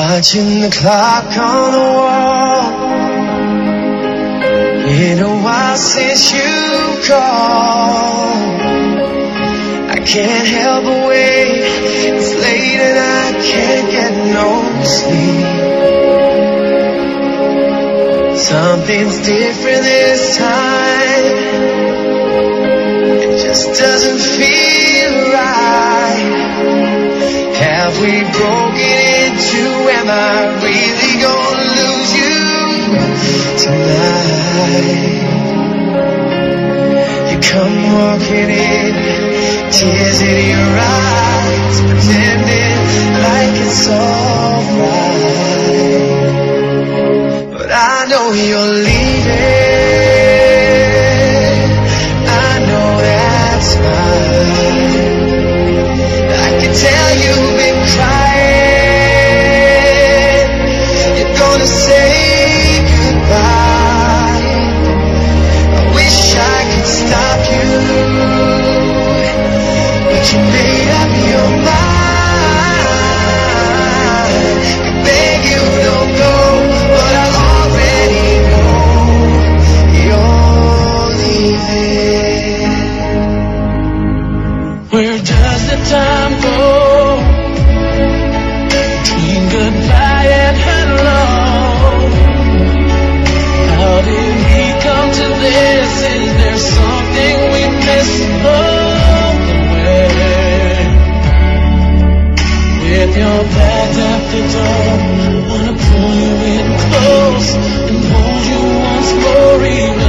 Watching the clock on the wall. Been a while since you called. I can't help but wait. It's late and I can't get no sleep. Something's different this time. It just doesn't feel right. Have we broken into? Am I really gonna lose you tonight? You come walking in, tears in your eyes, pretending like it's alright. But I know you're leaving, I know that's fine. I can tell you've been crying, you're gonna say goodbye. I wish I could stop you, but you made up your mind. I beg you don't go, but I already know you're leaving. Where does the time go between goodbye and hello? How did we come to this? Is there something we missed along the way? With your back at the door, wanna pull you in close and hold you once more.